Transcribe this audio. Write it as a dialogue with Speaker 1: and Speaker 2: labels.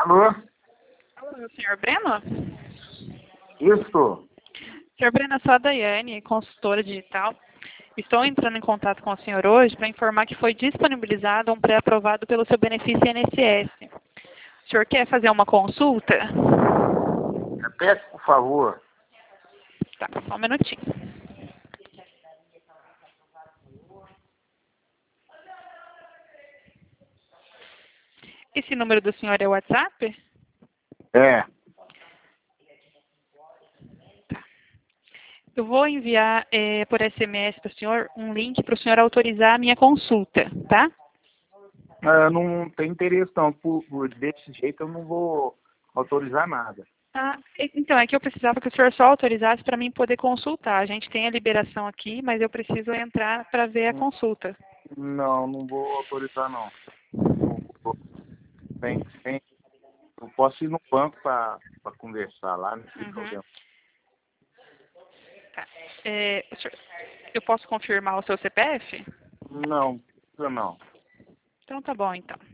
Speaker 1: Alô?
Speaker 2: Alô, senhor Breno?
Speaker 1: Isso?
Speaker 2: Senhor Breno, eu sou a Daiane, consultora digital. Estou entrando em contato com o senhor hoje para informar que foi disponibilizado um pré-aprovado pelo seu benefício INSS. O senhor quer fazer uma consulta?
Speaker 1: Repete, por favor.
Speaker 2: Tá, só um minutinho. Esse número do senhor é o WhatsApp?
Speaker 1: É.
Speaker 2: Eu vou enviar por SMS para o senhor um link para o senhor autorizar a minha consulta, tá?
Speaker 1: Não tem interesse não. Desse jeito eu não vou autorizar nada.
Speaker 2: Ah, então, é que eu precisava que o senhor só autorizasse para mim poder consultar. A gente tem a liberação aqui, mas eu preciso entrar para ver a consulta.
Speaker 1: Não vou autorizar não. Tem, eu posso ir no banco para conversar lá, não tem
Speaker 2: Uhum.
Speaker 1: problema.
Speaker 2: Tá. Eu posso confirmar o seu CPF?
Speaker 1: Não.
Speaker 2: Então tá bom, então.